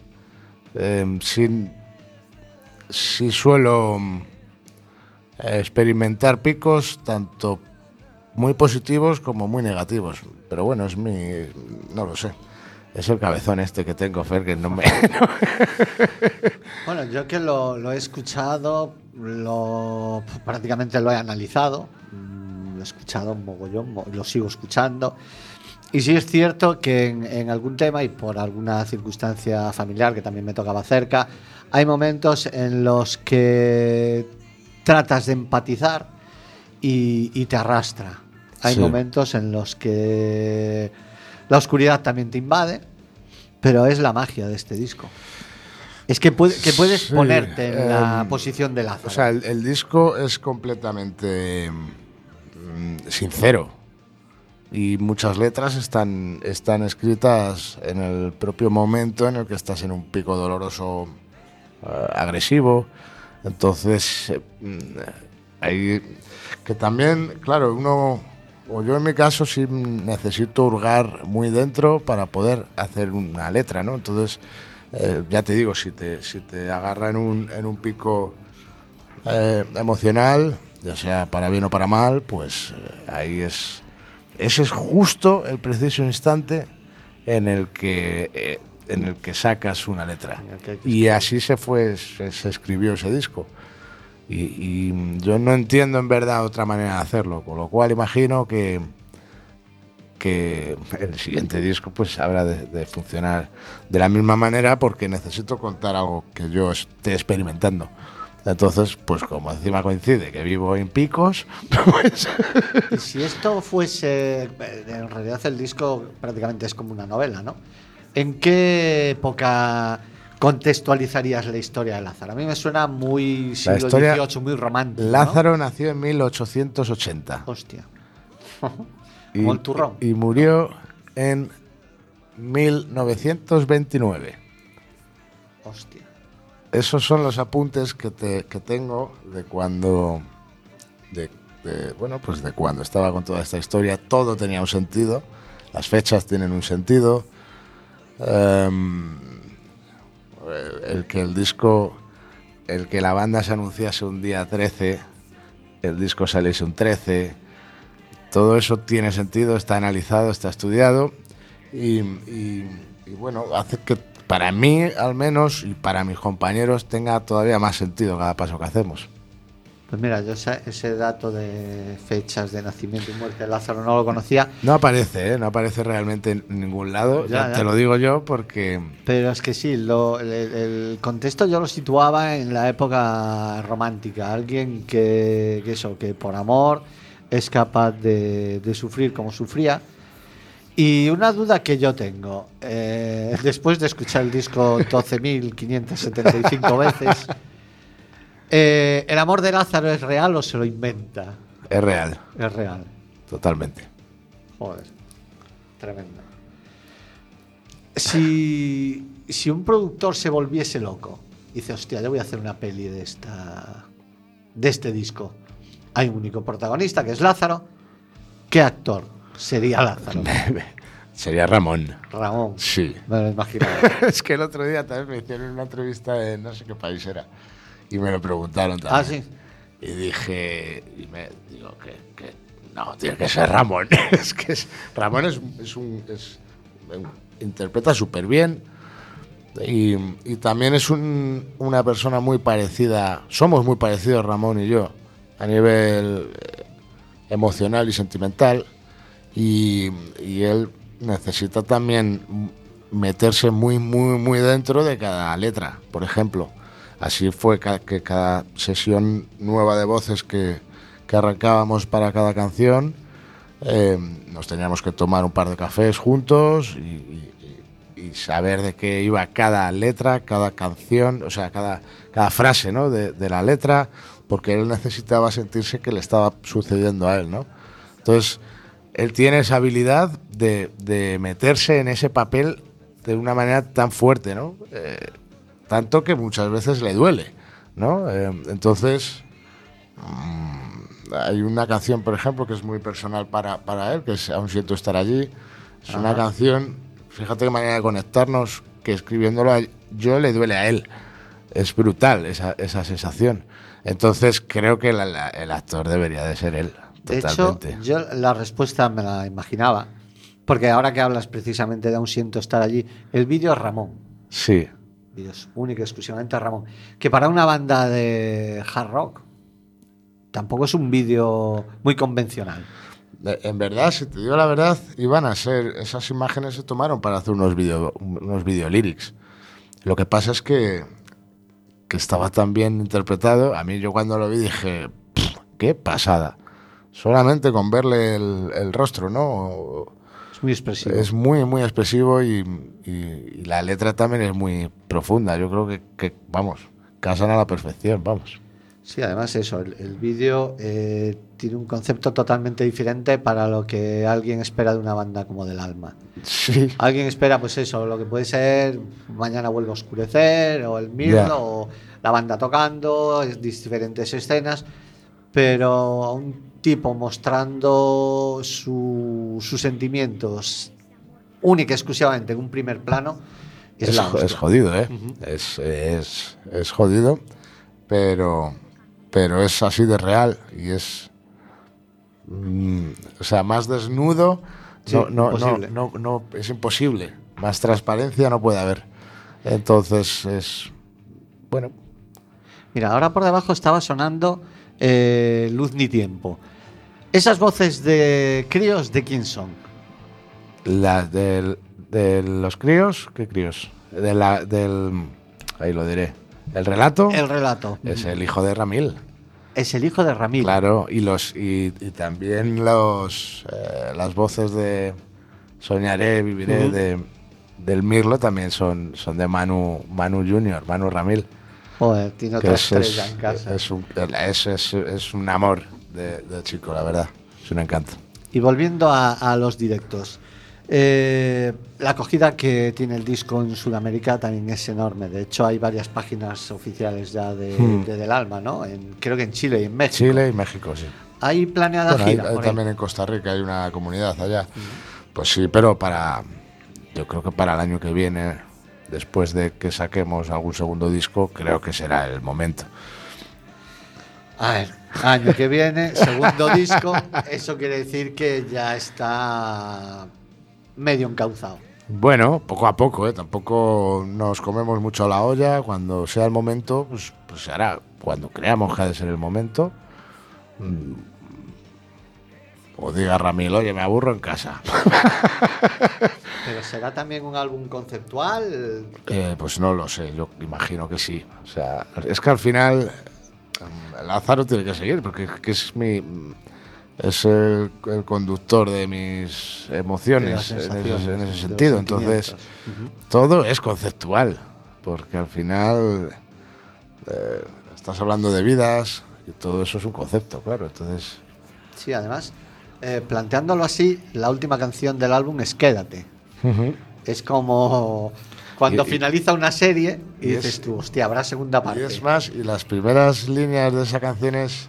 Sí suelo experimentar picos tanto muy positivos como muy negativos, pero bueno, no lo sé. Es el cabezón este que tengo, Fer, que no me... Bueno, yo que lo he escuchado, prácticamente lo he analizado, lo he escuchado un mogollón, lo sigo escuchando. Y sí es cierto que en algún tema y por alguna circunstancia familiar que también me tocaba cerca, hay momentos en los que tratas de empatizar y te arrastra. Hay momentos en los que la oscuridad también te invade, pero es la magia de este disco. Es que puedes ponerte en la posición de Lázaro. O sea, el disco es completamente sincero. Y muchas letras están escritas en el propio momento en el que estás en un pico doloroso, agresivo. Entonces, hay que también, claro, o yo en mi caso sí necesito hurgar muy dentro para poder hacer una letra, ¿no? Entonces, ya te digo, si te agarra en un pico emocional, ya sea para bien o para mal, pues ahí ese es justo el preciso instante en el que sacas una letra. Y así se escribió ese disco. Y yo no entiendo en verdad otra manera de hacerlo, con lo cual imagino que el siguiente disco pues habrá de funcionar de la misma manera, porque necesito contar algo que yo esté experimentando. Entonces, pues como encima coincide que vivo en picos, pues... Y si esto fuese... En realidad el disco prácticamente es como una novela, ¿no? ¿En qué época contextualizarías la historia de Lázaro? A mí me suena muy siglo XVIII, muy romántico, ¿no? Lázaro nació en 1880. Hostia. Como el turrón. Y murió en 1929. Hostia. Esos son los apuntes que tengo de cuando de cuando estaba con toda esta historia. Todo tenía un sentido, las fechas tienen un sentido, el que la banda se anunciase un día 13, el disco saliese un 13, todo eso tiene sentido, está analizado, está estudiado y bueno, hace que para mí, al menos, y para mis compañeros, tenga todavía más sentido cada paso que hacemos. Pues mira, yo ese dato de fechas de nacimiento y muerte de Lázaro no lo conocía. No aparece realmente en ningún lado, ya te lo digo yo, porque... Pero es que sí, el contexto yo lo situaba en la época romántica. Alguien que por amor es capaz de sufrir como sufría. Y una duda que yo tengo, después de escuchar el disco 12.575 veces, ¿el amor de Lázaro es real o se lo inventa? Es real. Es real. Totalmente. Joder, tremendo. Si un productor se volviese loco, dice, hostia, yo voy a hacer una peli de este disco. Hay un único protagonista que es Lázaro. ¿Qué actor sería Lázaro? Sería Ramón. Ramón. Sí. Me lo imaginaba. Es que el otro día también me hicieron una entrevista en no sé qué país era y me lo preguntaron también. Ah, sí. Y dije, digo que no, tiene que ser Ramón. Ramón interpreta súper bien y también es una persona muy parecida. Somos muy parecidos Ramón y yo a nivel emocional y sentimental. Y él necesita también meterse muy, muy, muy dentro de cada letra, por ejemplo. Así fue que cada sesión nueva de voces que arrancábamos para cada canción, nos teníamos que tomar un par de cafés juntos y saber de qué iba cada letra, cada canción, o sea, cada frase, ¿no? de la letra, porque él necesitaba sentirse que le estaba sucediendo a él, ¿no? Entonces, él tiene esa habilidad de meterse en ese papel de una manera tan fuerte, ¿no? Tanto que muchas veces le duele, ¿no? Entonces, hay una canción, por ejemplo, que es muy personal para él, que es Aún siento estar allí. Es una Ajá. canción, fíjate qué manera de conectarnos, que escribiéndolo yo le duele a él. Es brutal esa sensación. Entonces creo que el actor debería de ser él, De hecho, totalmente. yo la respuesta me la imaginaba, porque ahora que hablas precisamente de Aún siento estar allí, el vídeo es Ramón. Sí, Vídeo es único y exclusivamente Ramón. Que para una banda de hard rock tampoco es un vídeo muy convencional. en verdad, si te digo la verdad, iban a ser, esas imágenes se tomaron para hacer unos video lyrics. Lo que pasa es que estaba tan bien interpretado. A mí, yo cuando lo vi dije, qué pasada. Solamente con verle el rostro, ¿no? Es muy expresivo. Es muy, muy expresivo y la letra también es muy profunda. Yo creo que vamos, casan a la perfección, vamos. Sí, además eso, el vídeo tiene un concepto totalmente diferente para lo que alguien espera de una banda como Del Alma. Sí, Alguien espera, pues eso, lo que puede ser Mañana vuelve a oscurecer, o El Mirlo, ya. o la banda tocando, diferentes escenas, pero a un tipo mostrando sus sentimientos única y exclusivamente en un primer plano, es la hostia. Es jodido, ¿eh? Ujú. Es jodido, pero es así de real y es... o sea, más desnudo Sí, imposible. no, es imposible. Más transparencia no puede haber. Entonces es... Bueno, Mira, ahora por debajo estaba sonando Luz ni Tiempo. ¿Esas voces de críos de quién son? las de los críos, ¿qué críos? Ahí lo diré. El relato El relato. es el hijo de Ramil. Es el hijo de Ramil. Claro, y también las voces de Soñaré, Viviré, del Mirlo también son de Manu Junior, Manu Ramil. Joder, tiene otra estrella en casa. Es un amor de chico, la verdad. Es un encanto. Y volviendo a los directos. La acogida que tiene el disco en Sudamérica también es enorme. De hecho, hay varias páginas oficiales ya de Del Alma, ¿no? Creo que en Chile y en México. Chile y México, sí. ¿Hay planeada Bueno, gira? Por ahí? también en Costa Rica hay una comunidad allá. Pues sí, pero yo creo que para el año que viene, después de que saquemos algún segundo disco, creo que será el momento. A ver, año que viene, segundo disco, eso quiere decir que ya está medio encauzado. Bueno, poco a poco, ¿eh? Tampoco nos comemos mucho la olla. Cuando sea el momento, pues se hará. Cuando creamos que ha de ser el momento, o diga Ramil, oye, me aburro en casa. Pero será también un álbum conceptual. Pues no lo sé, yo imagino que sí. O sea, es que al final Lázaro tiene que seguir, porque es el conductor de mis emociones De las en sensaciones, ese de los sentido. Entonces, sentimientos. todo es conceptual, porque al final estás hablando de vidas y todo eso es un concepto, claro. Entonces, Sí, además, planteándolo así, la última canción del álbum es Quédate. Es como cuando Y- finaliza una serie y y dices es- tú, hostia, habrá segunda y parte. es más, y las primeras líneas de esa canción es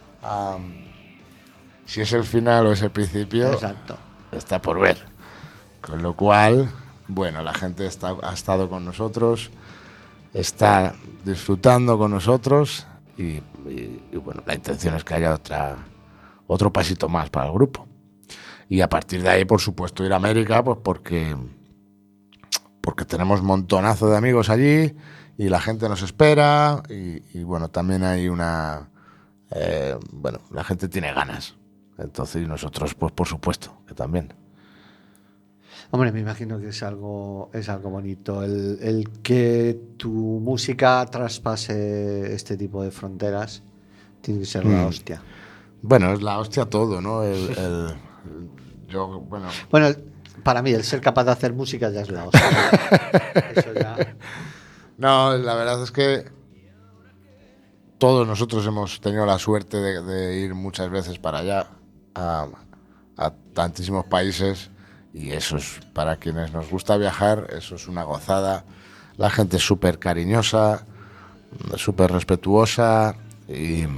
si es el final o es el principio, Exacto. está por ver. Con lo cual, bueno, la gente ha estado con nosotros, está disfrutando con nosotros y bueno, la intención es que haya otro pasito más para el grupo. Y a partir de ahí, por supuesto, ir a América, pues porque tenemos montonazo de amigos allí y la gente nos espera y bueno, también hay bueno, la gente tiene ganas. Entonces, y nosotros, pues por supuesto, que también. Hombre, me imagino que es algo bonito. El que tu música traspase este tipo de fronteras tiene que ser la hostia. Bueno, es la hostia todo, ¿no? Yo, bueno, Bueno, para mí, el ser capaz de hacer música ya es la hostia. Eso ya. no, la verdad es que todos nosotros hemos tenido la suerte de ir muchas veces para allá, a tantísimos países, y eso es, para quienes nos gusta viajar, eso es una gozada. La gente es súper cariñosa, súper respetuosa, y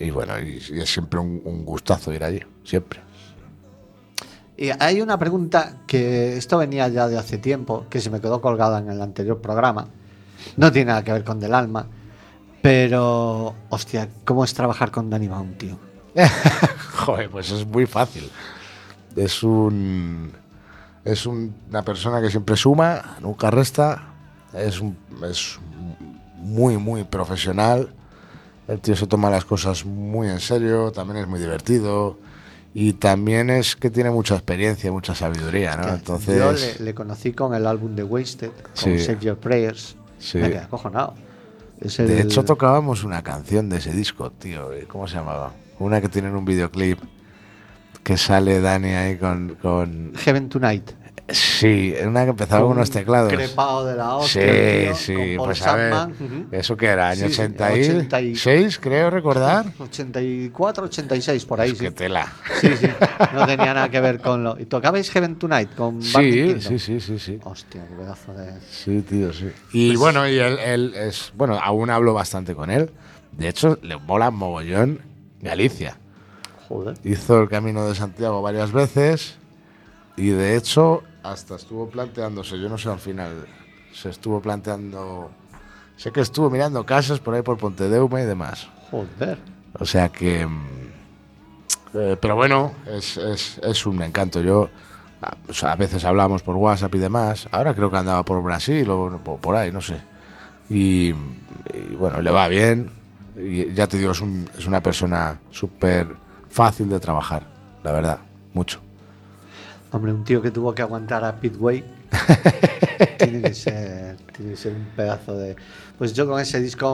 bueno, y es siempre un gustazo ir allí, siempre. Y hay una pregunta que esto venía ya de hace tiempo, que se me quedó colgada en el anterior programa. No tiene nada que ver con Del Alma, pero, hostia, ¿cómo es trabajar con Danny Baum, tío? Joder, pues es muy fácil. Es una persona que siempre suma, nunca resta. Es muy, muy profesional. El tío se toma las cosas muy en serio, también es muy divertido. Y también es que tiene mucha experiencia, mucha sabiduría, ¿no? Entonces, yo le conocí con el álbum de Wasted, con Sí. Save Your Prayers. Sí. Me quedé acojonado. De hecho, tocábamos una canción de ese disco, tío. ¿Cómo se llamaba? Una que tiene en un videoclip que sale Dani ahí con... Heaven Tonight. Sí, una que empezaba con unos teclados. Crepado de la hostia. Sí, tío, sí, con Paul pues a ver, Sandman. ¿eso qué era? ¿Año Sí, 86, creo recordar? 84, 86, por ahí, Pues sí. qué tela. Sí, sí, no tenía nada que ver con lo... ¿Y tocabais Heaven Tonight con Barney Kingdom? Sí. Hostia, qué pedazo de... Sí, tío, sí. Y bueno, y él es... Bueno, aún hablo bastante con él. De hecho, le mola mogollón Galicia. Joder. Hizo el Camino de Santiago varias veces y de hecho hasta estuvo planteándose, yo no sé al final, se estuvo planteando, sé que estuvo mirando casas por ahí por Pontedeume y demás. Joder. O sea que... pero bueno, es un encanto. Yo, o sea, a veces hablamos por WhatsApp y demás. Ahora creo que andaba por Brasil o por ahí, no sé. Y bueno, le va bien. Y ya te digo, es una persona súper fácil de trabajar, la verdad, mucho. Hombre, un tío que tuvo que aguantar a Pete Way tiene que ser un pedazo de... Pues yo con ese disco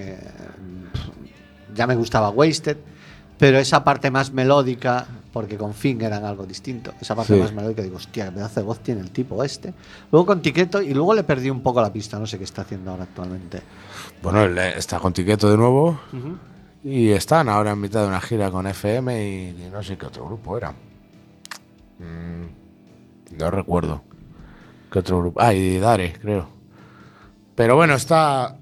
ya me gustaba Wasted, pero esa parte más melódica, porque con Fing eran algo distinto, esa parte Sí. más melódica, digo, hostia, qué pedazo de voz tiene el tipo este. Luego con Tiqueto, y luego le perdí un poco la pista, no sé qué está haciendo ahora actualmente. Bueno, él está con Tiqueto de nuevo Uh-huh. y están ahora en mitad de una gira con FM y no sé qué otro grupo era. No recuerdo qué otro grupo. Ah, y Dare, creo. Pero bueno, él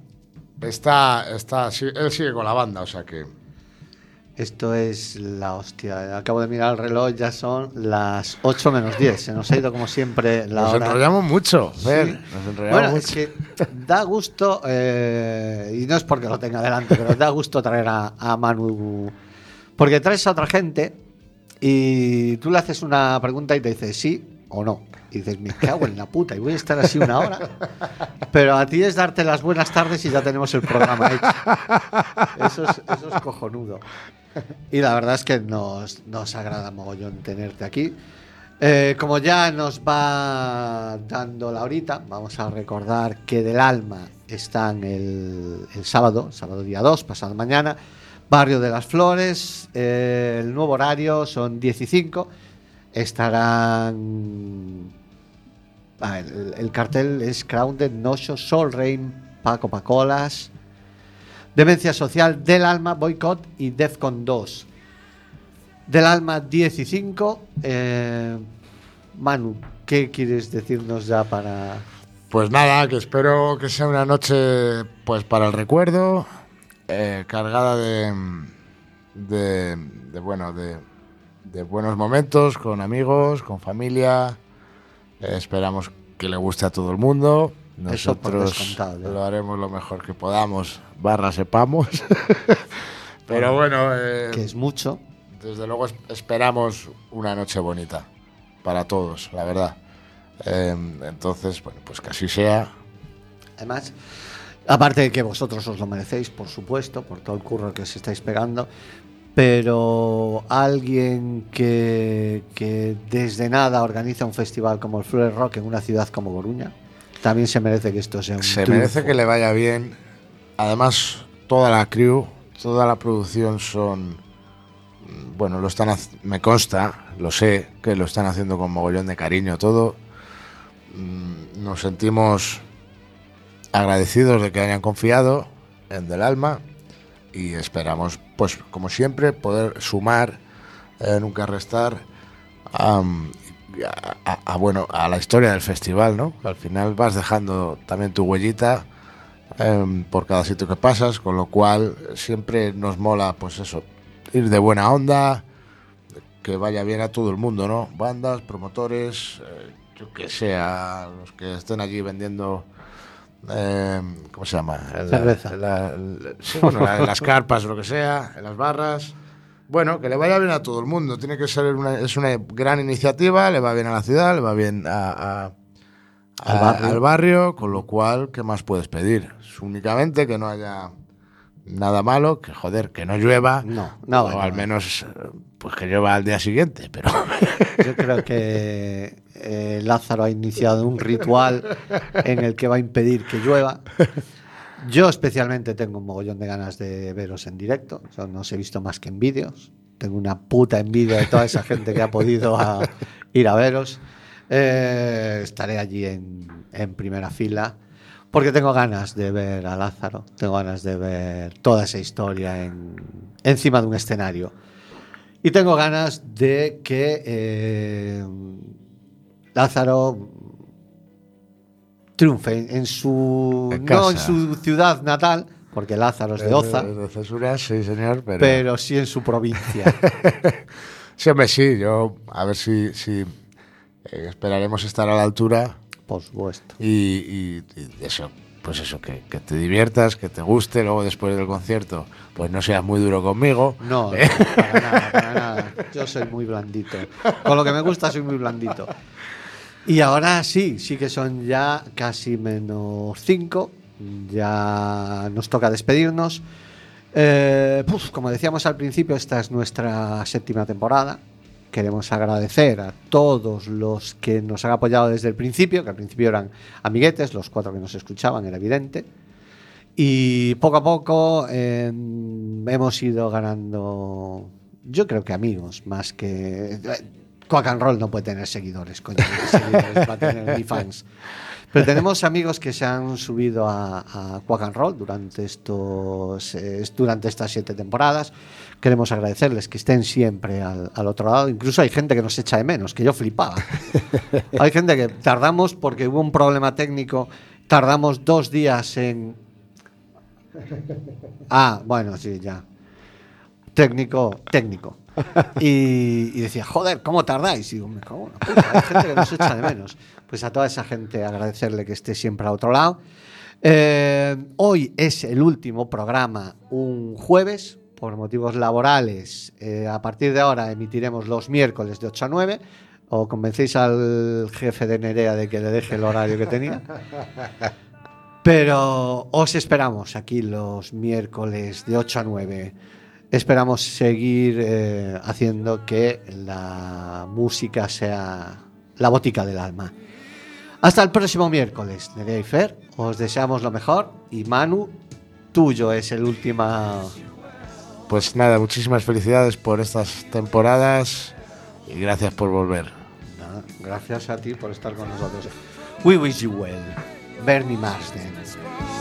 sigue con la banda, o sea que... Esto es la hostia. Acabo de mirar el reloj, ya son las 8 menos 10. Se nos ha ido como siempre la Nos hora. enrollamos mucho, Fer, Sí. nos enrollamos Bueno, mucho. es que da gusto, y no es porque lo tenga delante, pero da gusto traer a Manu. Porque traes a otra gente y tú le haces una pregunta y te dice sí o no. Y dices, me cago en la puta, y voy a estar así una hora. Pero a ti es darte las buenas tardes y ya tenemos el programa hecho. Eso es cojonudo. Y la verdad es que nos agrada mogollón tenerte aquí. Como ya nos va dando la horita, vamos a recordar que Del Alma están el sábado día 2, pasado mañana, Barrio de las Flores. El nuevo horario son 10 y 5. Estarán... el cartel es Grounded, Nocho, Soul Rain, Paco Pacolas, Demencia Social, Del Alma, Boycott y Defcon 2. Del Alma 10 y 5. Manu, ¿qué quieres decirnos ya para...? Pues nada, que espero que sea una noche pues para el recuerdo, cargada de buenos momentos, con amigos, con familia. Esperamos que le guste a todo el mundo. Eso por Nosotros descontado, ya. lo haremos lo mejor que podamos, sepamos. Pero bueno, Que es mucho. desde luego esperamos una noche bonita para todos, la verdad. Entonces, bueno, pues que así sea. Además, aparte de que vosotros os lo merecéis, por supuesto, por todo el curro que os estáis pegando, pero alguien que desde nada organiza un festival como el Flores Rock en una ciudad como Coruña, también se merece que esto sea un Se triunfo. merece que le vaya bien. Además, toda la crew, toda la producción son... Bueno, me consta, lo sé, que lo están haciendo con mogollón de cariño todo. Nos sentimos agradecidos de que hayan confiado en Del Alma y esperamos, pues como siempre, poder sumar, nunca restar a la historia del festival, ¿no? Al final vas dejando también tu huellita por cada sitio que pasas, con lo cual siempre nos mola, pues eso, ir de buena onda, que vaya bien a todo el mundo, ¿no? Bandas, promotores, yo que sé, a los que estén allí vendiendo, ¿cómo se llama? Cerveza. Sí, bueno, las carpas o lo que sea, en las barras. Bueno, que le vaya bien a todo el mundo. Tiene que ser es una gran iniciativa, le va bien a la ciudad, le va bien al barrio, con lo cual, ¿qué más puedes pedir? Es únicamente que no haya nada malo, que joder, que no llueva, o al menos pues que llueva al día siguiente, pero yo creo que Lázaro ha iniciado un ritual en el que va a impedir que llueva. Yo especialmente tengo un mogollón de ganas de veros en directo. Yo no os he visto más que en vídeos. Tengo una puta envidia de toda esa gente que ha podido ir a veros. Estaré allí en primera fila porque tengo ganas de ver a Lázaro. Tengo ganas de ver toda esa historia encima de un escenario. Y tengo ganas de que Lázaro triunfe en su ciudad natal, porque Lázaro es de Oza, de Cesuras, sí señor, pero sí en su provincia. Sí, hombre, sí, yo a ver si esperaremos estar a la altura, por supuesto, y eso, pues eso, que te diviertas, que te guste, luego después del concierto pues no seas muy duro conmigo. No, para nada, yo soy muy blandito, con lo que me gusta soy muy blandito. Y ahora sí que son ya casi -5, ya nos toca despedirnos. Como decíamos al principio, esta es nuestra 7ª temporada. Queremos agradecer a todos los que nos han apoyado desde el principio, que al principio eran amiguetes, los 4 que nos escuchaban, era evidente. Y poco a poco hemos ido ganando, yo creo que amigos, más que... Quack and Roll no puede tener seguidores, coño, seguidores va a tener ni fans. Pero tenemos amigos que se han subido a Quack and Roll durante estas 7 temporadas. Queremos agradecerles que estén siempre al otro lado. Incluso hay gente que nos echa de menos, que yo flipaba. Hay gente que tardamos, porque hubo un problema técnico, tardamos 2 días en... bueno, sí, ya. Técnico. Y decía, joder, ¿cómo tardáis? Y digo, me cago en la puta, hay gente que nos echa de menos. Pues a toda esa gente agradecerle que esté siempre al otro lado. Hoy es el último programa, un jueves, por motivos laborales. A partir de ahora emitiremos los miércoles de 8 a 9. ¿O convencéis al jefe de Nerea de que le deje el horario que tenía? Pero os esperamos aquí los miércoles de 8 a 9. Esperamos seguir haciendo que la música sea la botica del alma. Hasta el próximo miércoles, Nerea y Fer, os deseamos lo mejor. Y Manu, tuyo es el último. Pues nada, muchísimas felicidades por estas temporadas y gracias por volver. Gracias a ti por estar con nosotros. We wish you well. Bernie Marsden.